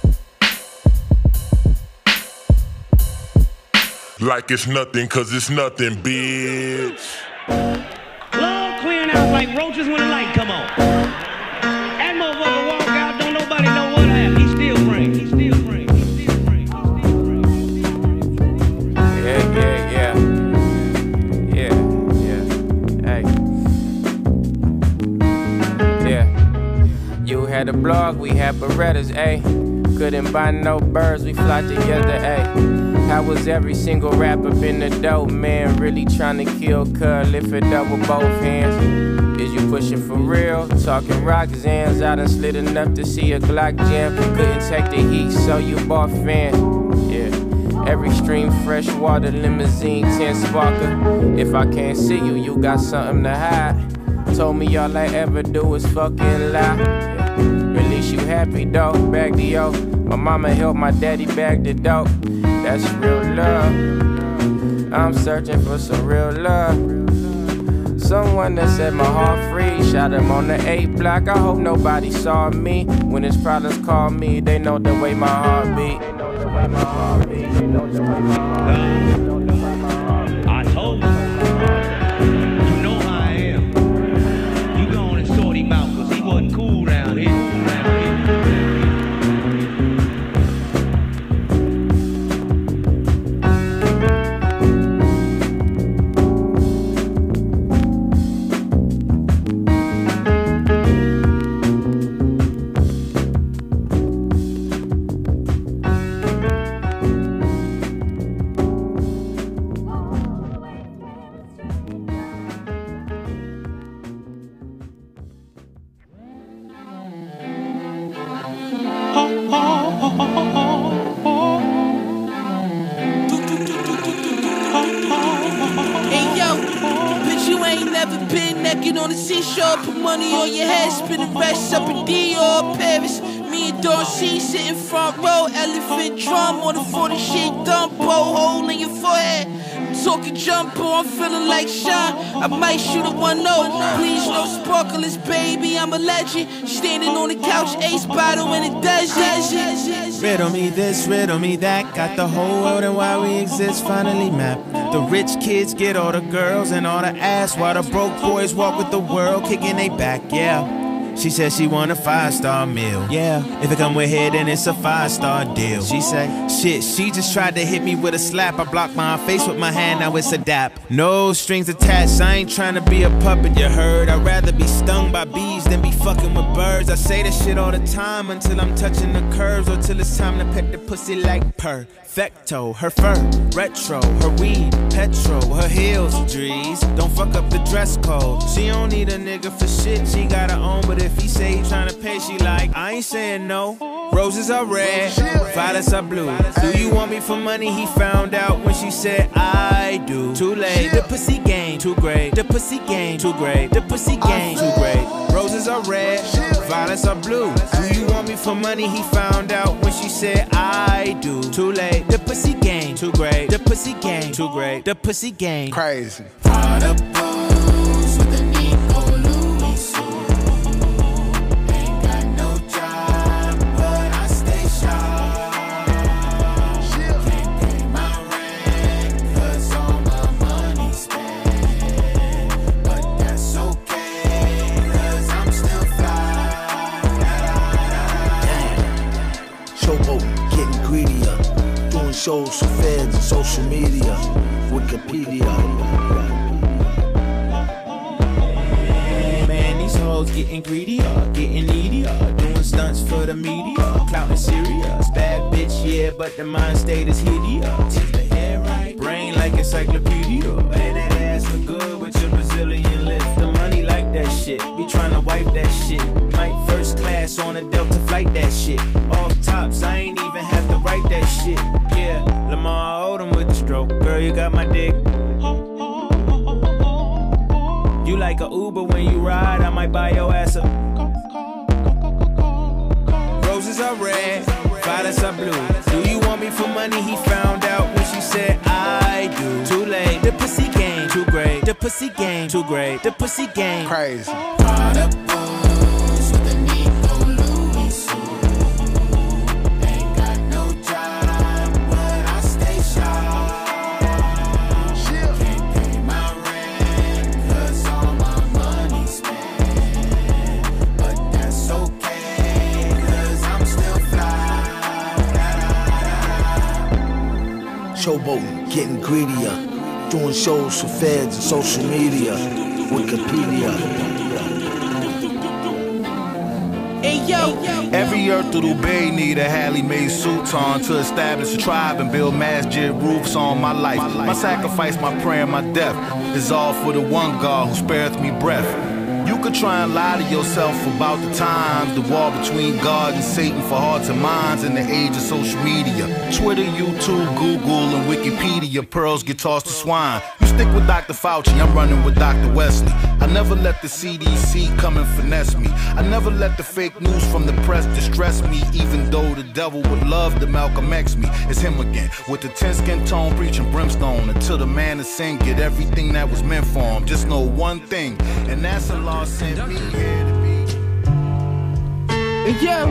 Like it's nothing, cause it's nothing, bitch. Love clearing out like roaches when the light come on. That motherfucker walk out, don't nobody know what happened. He still bring, he still bring, he still bring, he still bring. Yeah. Hey. Yeah. You had a blog, we had Berettas, ayy. Couldn't buy no birds, we fly together, ayy. How was every single rap up in the dope, man? Really trying to kill cuz, lift it up with both hands. Is you pushing for real? Talking rock Zans, I done slid enough to see a Glock jam. Couldn't take the heat, so you bought fans. Yeah, every stream, fresh water, limousine, 10 sparker. If I can't see you, you got something to hide. Told me all I ever do is fucking lie. Yeah. At least you happy though, bag the yo. My mama helped my daddy bag the dope. That's real love. I'm searching for some real love. Someone that set my heart free. Shot him on the 8 block. I hope nobody saw me. When his problems call me, they know the way my heart beat. They know the way my heart beat. They know the way my heart beat. They know the way my heart beat. I told you. You know how I am. You go on and sort him out, cause he wasn't cool around here. Hey yo, bitch, you ain't never been naked on the seashore. Put money on your head, spin the rest up in Dior, Paris. Me and Don C sitting front row, elephant drum on the 40 shit dumpo, hole in your forehead. Talking jumbo, I'm feeling like Sean. I might shoot a 1-0. Please no sparklers, baby, I'm a legend. Standing on the couch, ace bottle in the desert. Riddle me this, riddle me that. Got the whole world and why we exist finally mapped. The rich kids get all the girls and all the ass, while the broke boys walk with the world kicking they back, yeah. She said she want a 5-star meal. Yeah, if it come with her, then it's a 5-star deal. She say, shit, she just tried to hit me with a slap. I blocked my face with my hand, now it's a dap. No strings attached, I ain't trying to be a puppet, you heard. I'd rather be stung by bees than be fucking with birds. I say this shit all the time until I'm touching the curves, or till it's time to pet the pussy like perfecto. Her fur, retro, her weed, petrol, her heels, Drees. Don't fuck up the dress code. She don't need a nigga for shit, she got her own, but if he say he tryna pay, she like, I ain't saying no. Roses are red, violets are blue. Do you want me for money? He found out when she said I do. Too late, the pussy game, too great. The pussy game, too great. The pussy game, too great. Roses are red, violets are blue. Do you want me for money? He found out when she said I do. Too late, the pussy game, too great. The pussy game, too great. The pussy game, crazy. shows for feds and social media. Wikipedia. Man, these hoes getting greedier, getting needier, doing stunts for the media, clouting serious. Bad bitch, yeah, but the mind state is hideous. Is the hair right? Brain like encyclopedia. Man, that ass look good with your Brazilian lips. The money like that shit, be trying to wipe that shit. Might first class on a Delta flight that shit. Off tops, I ain't even have to write that shit. Yeah, Lamar Odom with the stroke. Girl, you got my dick. You like a Uber when you ride, I might buy your ass up. Roses are red, violets are blue. Do you want me for money? He found out when she said I do. Too late, the pussy game too great. The pussy game too great. The pussy game crazy. Showboating, getting greedier, doing shows for feds and social media. Wikipedia. Hey yo, Every Earthlittle Bay need a Halle-made sultan to establish a tribe and build masjid roofs on my life. My sacrifice, my prayer, my death is all for the one God who spareth me breath. You could try and lie to yourself about the times, the war between God and Satan for hearts and minds in the age of social media. Twitter, YouTube, Google, and Wikipedia, pearls get tossed to swine. You stick with Dr. Fauci, I'm running with Dr. Wesley. I never let the CDC come and finesse me. I never let the fake news from the press distress me, even though the devil would love to Malcolm X me. It's him again, with the 10 skin tone preaching brimstone, until the man of sin get everything that was meant for him. Just know one thing, and that's Allah sent me here to be. yo.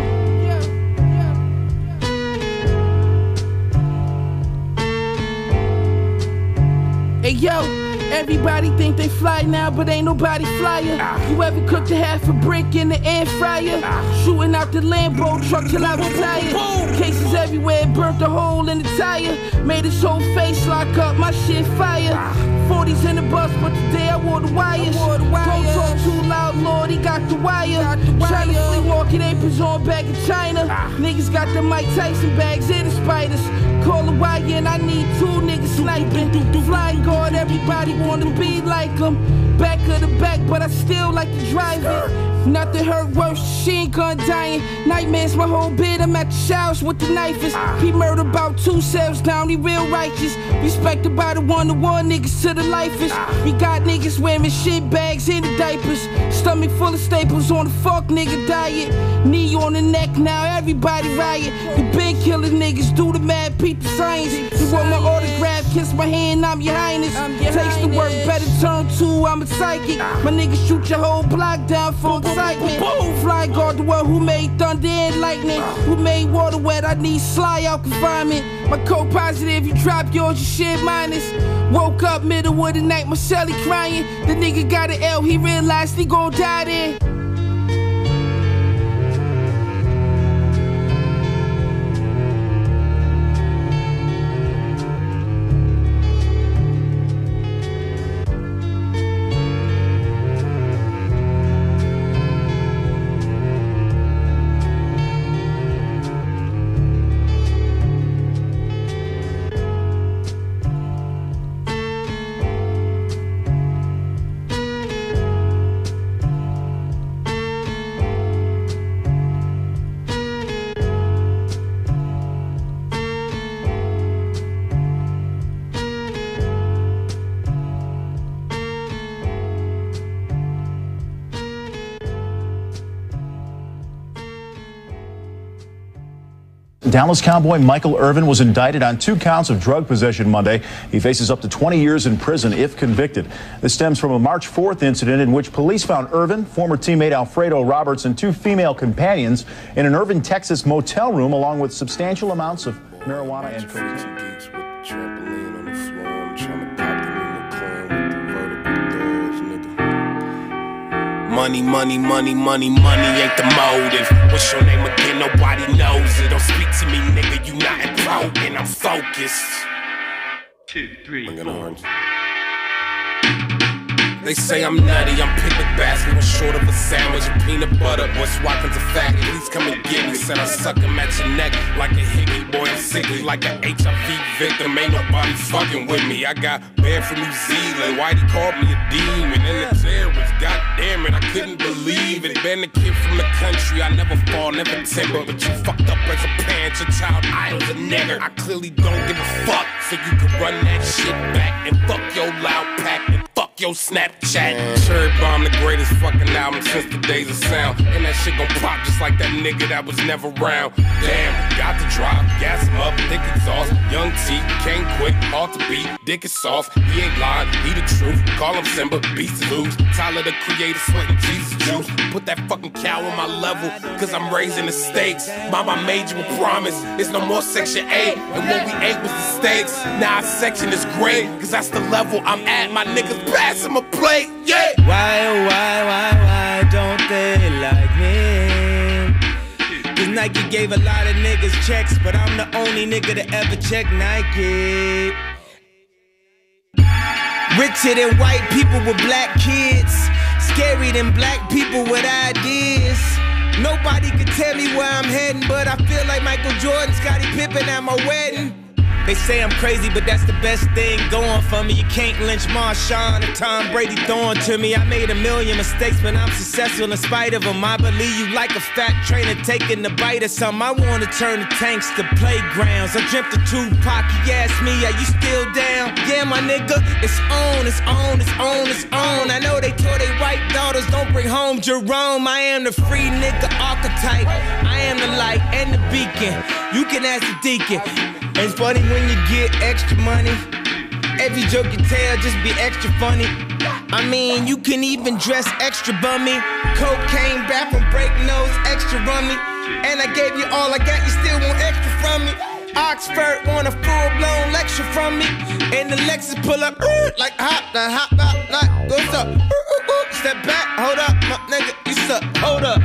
Hey yo, everybody think they fly now, but ain't nobody flyer. You ever cooked a half a brick in the air fryer? Shooting out the Lambo truck till I was tired. Cases everywhere, burnt a hole in the tire. Made his whole face lock up, my shit fire. 40s in the bus, but today I wore the wires. Don't talk too loud, Lord, he got the wire. China flea walking aprons on back in China. Niggas got the Mike Tyson bags and the spiders. Call the wire and I need 2 niggas sniping. Flying guard, everybody wanna be like him. Back of the back, but I still like to drive it. Nothing hurt worse, she ain't gun dying. Nightmares my whole bed, I'm at the showers with the knife is. He murdered about 2 cells down, he real righteous. Respected by the one-to-one niggas to the lifers. We got niggas wearing shit bags in the diapers. Stomach full of staples on the fuck nigga diet. Knee on the neck, now everybody riot. You been killing niggas, do the mad, peep the science. You want my autograph, kiss my hand, I'm your highness. Taste the work, better turn 2, I'm a psychic. My niggas shoot your whole block down for excitement. Fly guard, the one who made thunder and lightning. Who made water wet, I need Sly out confinement. My co-positive, you drop yours, you shit minus. Woke up middle of the night, Marcelli crying. The nigga got an L, he realized he gon' die there. Dallas Cowboy Michael Irvin was indicted on 2 counts of drug possession Monday. He faces up to 20 years in prison if convicted. This stems from a March 4th incident in which police found Irvin, former teammate Alfredo Roberts, and 2 female companions in an Irvin, Texas motel room, along with substantial amounts of marijuana and cocaine. money ain't the motive. What's your name again? Nobody knows it. Don't speak to me, nigga, you not important. I'm focused. 2, 3, 4. They say I'm nutty, I'm picnic basket, I'm short of a sandwich and peanut butter. Boy, Swappin's a faggot, please come and get me. Said I suck him at your neck like a hickey. Boy, I'm sickly like an HIV victim. Ain't nobody fucking with me. I got banned from New Zealand. Whitey called me a demon and a terrorist. God damn it, I couldn't believe it. Been a kid from the country, I never fall, never timber. But you fucked up as a parent, your child, I was a nigger. I clearly don't give a fuck, so you can run that shit back and fuck your loud pack and fuck your Snapchat. Cherry Bomb, the greatest fucking album since the days of sound. And that shit gon' pop just like that nigga that was never around. Damn, got the drop, gas him up, thick exhaust. Young T, can't quit, hard to beat, dick is soft. He ain't lying, he the truth. Call him Simba, beast is loose. Tyler the creator, sweating Jesus juice. Put that fucking cow on my level, cause I'm raising the stakes. Mama made you a promise, it's no more Section 8. And what we ate was the steaks. Now our section is great, cause that's the level I'm at. My niggas pass him a plate, yeah. Why don't they like me? Cause Nike gave a lot of niggas checks, but I'm the only nigga to ever check Nike. Richer than white people with black kids, scary than black people with ideas. Nobody could tell me where I'm heading, but I feel like Michael Jordan, Scottie Pippen at my wedding. They say I'm crazy, but that's the best thing going for me. You can't lynch Marshawn or Tom Brady throwing to me. I made a million mistakes, but I'm successful in spite of them. I believe you like a fat trainer taking the bite of something. I wanna turn the tanks to playgrounds. I dreamt of Tupac, he asked me, are you still down? Yeah, my nigga, it's on, it's on, it's on, it's on. I know they told they white daughters don't bring home Jerome. I am the free nigga archetype. I am the light and the beacon. You can ask the deacon. It's funny when you get extra money. Every joke you tell just be extra funny. I mean, you can even dress extra bummy. Cocaine, bathroom break nose, extra rummy. And I gave you all I got, you still want extra from me. Oxford want a full-blown lecture from me. And the Lexus pull up, like hop, like, what's up? Step back, hold up, my nigga, you suck, hold up.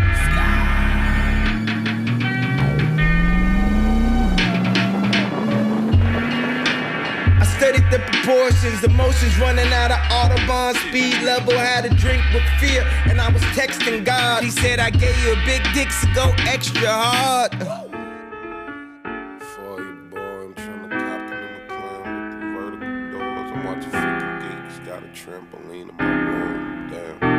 Studied the proportions, emotions running out of Autobahn speed level. Had a drink with fear, and I was texting God. He said, I gave you a big dick, so go extra hard. For you, boy, I'm trying to cop in the clown with the vertical doors. I'm watching 50 gigs, got a trampoline in my room.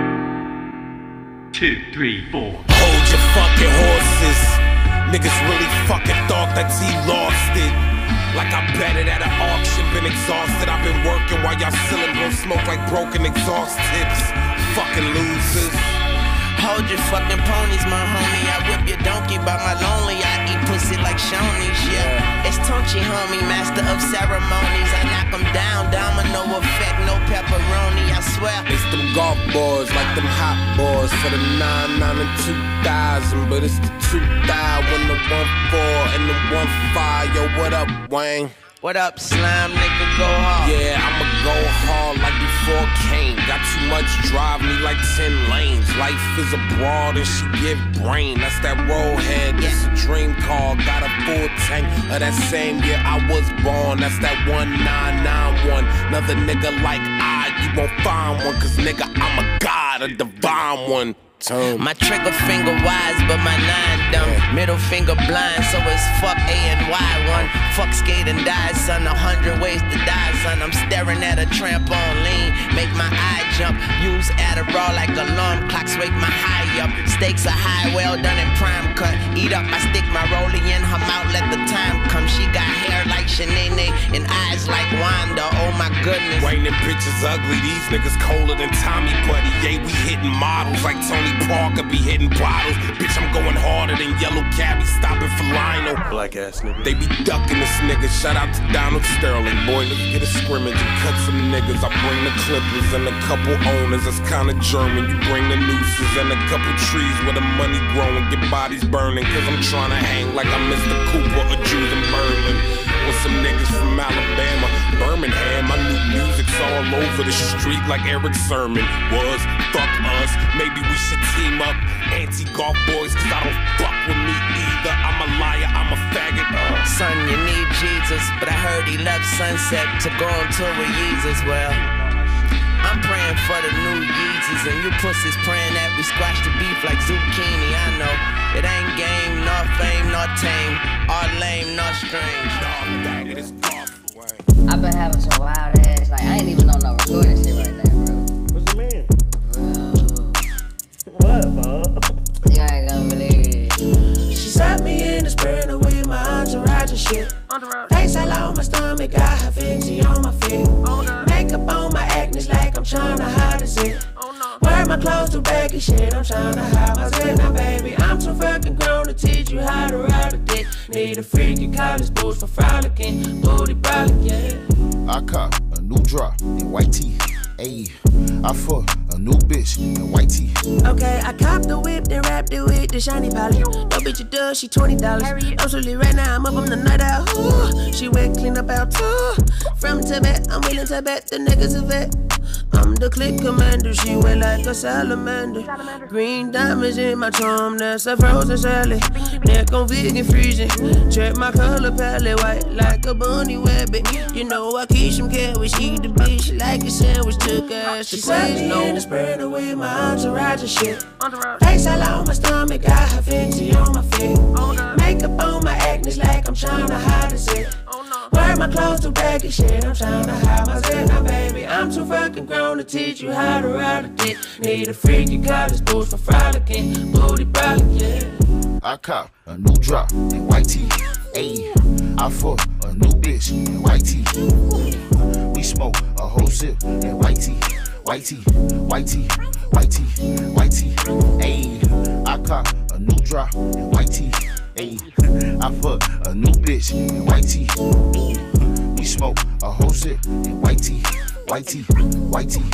Damn. 2, 3, 4. Hold your fucking horses. Niggas really fucking thought that he lost it. Like I bet it at an auction, been exhausted. I've been working while y'all selling blow smoke like broken exhaust tips. Fucking losers. Hold your fucking ponies, my homie. I whip your donkey by my lonely. I eat pussy like Shoney's, yeah. It's Tunchi, homie, master of ceremonies. I knock them down, domino effect, no pepperoni, I swear. It's them golf boys, like them hot boys for the 99 and 2000. But it's the 2000 when the 14 and the 15. Yo, what up, Wayne? What up, slime nigga, go hard. Yeah, I'ma go hard like before Kane. Got too much drive, me like 10 lanes. Life is a broad and she give brain. That's that rollhead, this a dream car. Got a full tank of that same year I was born. That's that 1991. Another nigga like you won't find one. Cause nigga, I'm a god, a divine one. My trigger finger wise, but my 9 dumb. Middle finger blind, so it's fuck A and Y. One fuck skate and die, son. 100 ways to die, son. I'm staring at a trampoline, make my eye jump. Use Adderall like alarm clocks, wake my high up. Stakes are high, well done in prime cut. Eat up, I stick my rollie in her mouth, let the time come. She got hair like Shanae and eyes like Wanda. Oh my goodness. Wayne, them bitches ugly. These niggas colder than Tommy Buddy. Yeah, we hitting models like Tony Parker be hitting bottles. Bitch, I'm going harder than Yellow Cabby, stopping for Lionel. Black ass nigga. They be ducking this nigga. Shout out to Donald Sterling. Boy, let's get a scrimmage and cut some niggas. I bring the clippers and a couple owners. That's kinda German. You bring the nooses and a couple trees where the money growing. Get bodies burning. Cause I'm trying to hang like I'm Mr. Cooper or Jules and Berlin. Or some niggas from Alabama, Birmingham. I knew music's all over the street like Eric Sermon was. Fuck us, maybe we should team up. Anti-golf boys, cause I don't fuck with me either. I'm a liar, I'm a faggot. Son, you need Jesus, but I heard he left Sunset to go on tour with Jesus. Well, I'm praying for the new Yeezys, and you pussies praying that we squash the beef like zucchini. I know it ain't game, nor fame, nor tame, or lame, nor strange. I've been having some wild ass, like I ain't even on no recording shit right now, bro. What's the man? What, bro? You ain't gonna believe it. She sat me in the sprinter with my entourage and shit. Face all on my stomach, got her Fenty on my feet. Makeup on my acne like I'm tryna hide a zit. Wear my clothes too baggy, shit, I'm tryna hide my zit. Now baby, I'm too fucking grown to teach you how to ride a dick. Need a freaky college boots for frolicking, booty brolic, yeah. I cop a new drop in white tee. Ayy, I fuck a new bitch in white tee. Okay, I copped the whip, then wrapped it with the shiny polish. No bitch, it does, she $20. I'm so lit right now, I'm up on the night out. Ooh, she wet, clean up out too. From Tibet, I'm willing to bet the niggas a vet. I'm the click commander, she wet like a salamander. Green diamonds in my charm, that's a frozen salad. Neck on vegan freezing, check my color palette, white like a bunny rabbit. You know I keep some carrots, she the bitch like a sandwich. Took her ass to Queens, no. In the sprinter with my entourage and shit. Face all on my stomach, got her Fenty on my feet. Makeup on my acne like I'm tryna hide a zit. Wear my clothes too baggy, shit, I'm tryna hide my zit. Now baby, I'm too fucking grown to teach you how to ride a dick. Need a freaky college boots for frolicking, booty brolic, yeah. I cop a new drop in white tee. Ayy, I fuck a new bitch in white tee. We smoke a whole zip in white tee. White tee, white tee, white tee, white tee. Ayy, I cop a new drop in white tee. Ayy, I fuck a new bitch in white tee. We smoke a whole zip in white tee. White tee, white tee.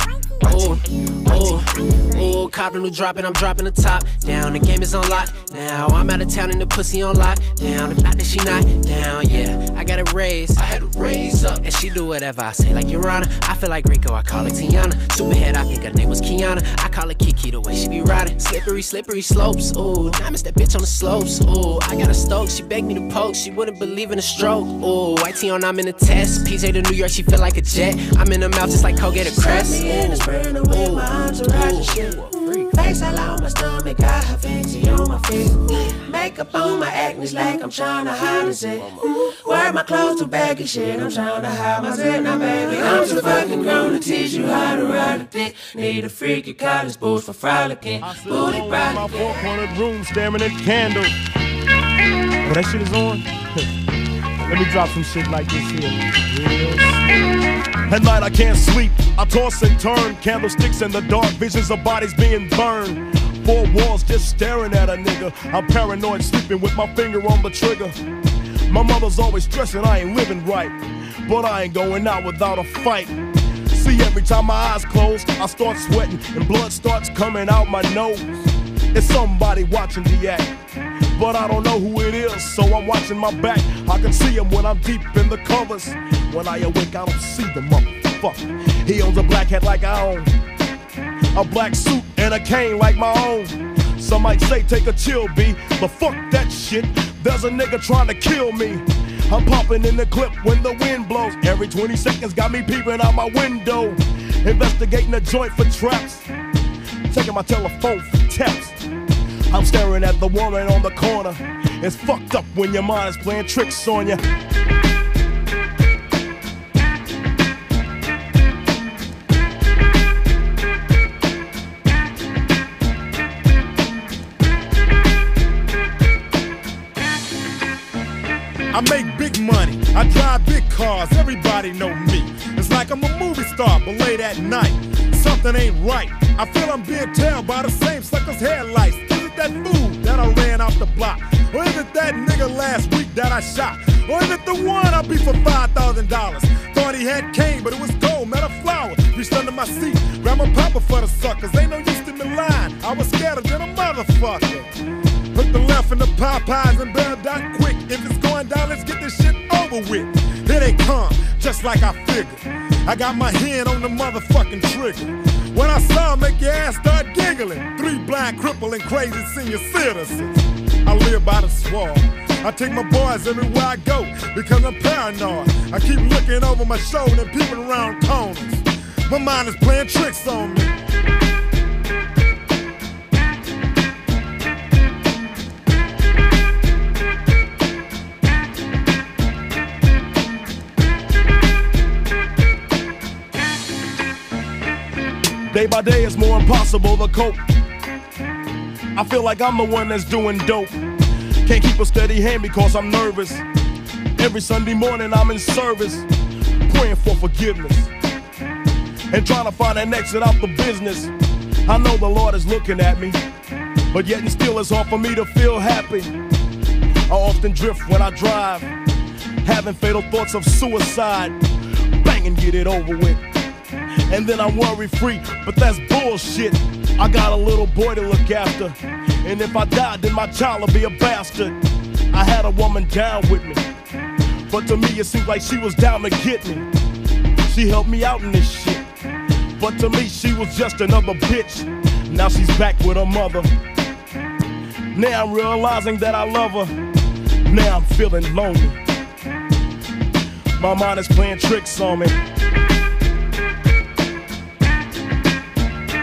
Ooh, cop a new drop and I'm dropping the top down. The game is on lock now. I'm out of town and the pussy on lock down. If not, then she not down, yeah. I got it raised, I had to raise up. And she do whatever I say, like Your Honor. I feel like Rico, I call her Tiana. Superhead, I think her name was Kiana. I call her Kiki the way she be riding. Slippery, slippery slopes, ooh. I miss that bitch on the slopes, ooh. I got a stoke, she begged me to poke. She wouldn't believe in a stroke, ooh. White tee on, I'm in a test. PJ to New York, she feel like a jet. I'm in her mouth just like Colgate or Crest, With my entourage and shit. Face all on my stomach, got her Fenty on my feet. Makeup on my acne like I'm tryna hide a zit. Wear my clothes too baggy, shit, I'm tryna hide my zit. Now baby, I'm too fucking grown to teach you how to ride a dick. Need a freaky college boots for frolicking, booty brolic. My four-cornered room staring at candles. Oh, that shit is on? Let me drop some shit like this here. At night I can't sleep, I toss and turn. Candlesticks in the dark, visions of bodies being burned. Four walls just staring at a nigga. I'm paranoid, sleeping with my finger on the trigger. My mother's always stressing I ain't living right, but I ain't going out without a fight. See, every time my eyes close, I start sweating and blood starts coming out my nose. It's somebody watching the act, but I don't know who it is, so I'm watching my back. I can see him when I'm deep in the covers. When I awake, I don't see the motherfucker. He owns a black hat like I own, a black suit and a cane like my own. Some might say take a chill, B, but fuck that shit. There's a nigga trying to kill me. I'm popping in the clip when the wind blows. Every 20 seconds got me peeping out my window. Investigating the joint for traps, taking my telephone for taps. I'm staring at the woman on the corner. It's fucked up when your mind is playing tricks on you. I make big money, I drive big cars, everybody know me. It's like I'm a movie star, but late at night, something ain't right. I feel I'm being tailed by the same sucker's headlights. Is it that fool that I ran off the block? Or is it that nigga last week that I shot? Or is it the one I beat for $5,000? Thought he had cane, but it was gold, met a flower. Reached under my seat, grabbed my popper for the suckers. Ain't no use in the line, I was scared than a motherfucker. Put the left in the Popeyes and bail down quick. If it's going down, let's get this shit over with. they come, just like I figured. I got my hand on the motherfucking trigger. When I saw 'em, make your ass start giggling. 3 blind, crippling, crazy senior citizens. I live by the swamp. I take my boys everywhere I go because I'm paranoid. I keep looking over my shoulder and peeping around corners. My mind is playing tricks on me. Day by day it's more impossible to cope. I feel like I'm the one that's doing dope. Can't keep a steady hand because I'm nervous. Every Sunday morning I'm in service, praying for forgiveness and trying to find an exit out the business. I know the Lord is looking at me, but yet and still it's hard for me to feel happy. I often drift when I drive, having fatal thoughts of suicide. Bang and get it over with, and then I'm worry free, but that's bullshit. I got a little boy to look after, and if I die, then my child will be a bastard. I had a woman down with me, but to me it seemed like she was down to get me. She helped me out in this shit, but to me she was just another bitch. Now she's back with her mother. Now I'm realizing that I love her. Now I'm feeling lonely. My mind is playing tricks on me.